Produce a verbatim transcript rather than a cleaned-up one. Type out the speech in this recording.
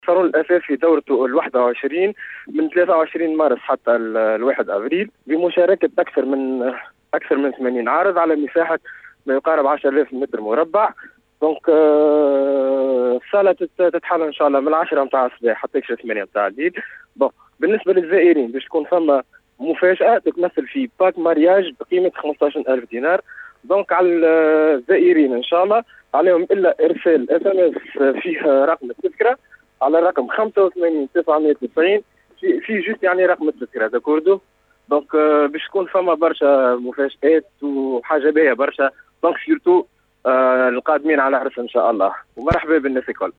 الصالون الأساسي في دورته الواحد وعشرين من ثلاثة وعشرين مارس حتى الواحد أبريل، بمشاركة أكثر من أكثر من ثمانين عارض على مساحة ما يقارب عشرة آلاف متر مربع. دونك الصالة تتحل إن شاء الله من العشرة متاع الصباح حتى ثمانية متاع الليل. بون بالنسبة للزائرين باش تكون فما مفاجأة تتمثل في باك مارياج بقيمة خمسة عشر ألف دينار. دونك على الزائرين إن شاء الله عليهم إلا إرسال اس ام اس فيه رقم التذكرة على الرقم خمسة وثمانين تسعمائة وتسعين في في جوست يعني رقم التذكرة داكوردو. دونك باش تكون فما برشا مفاجآت وحاجة باهية برشا. دونك سيرتو القادمين على عرس إن شاء الله، ومرحبا بالناس الكل.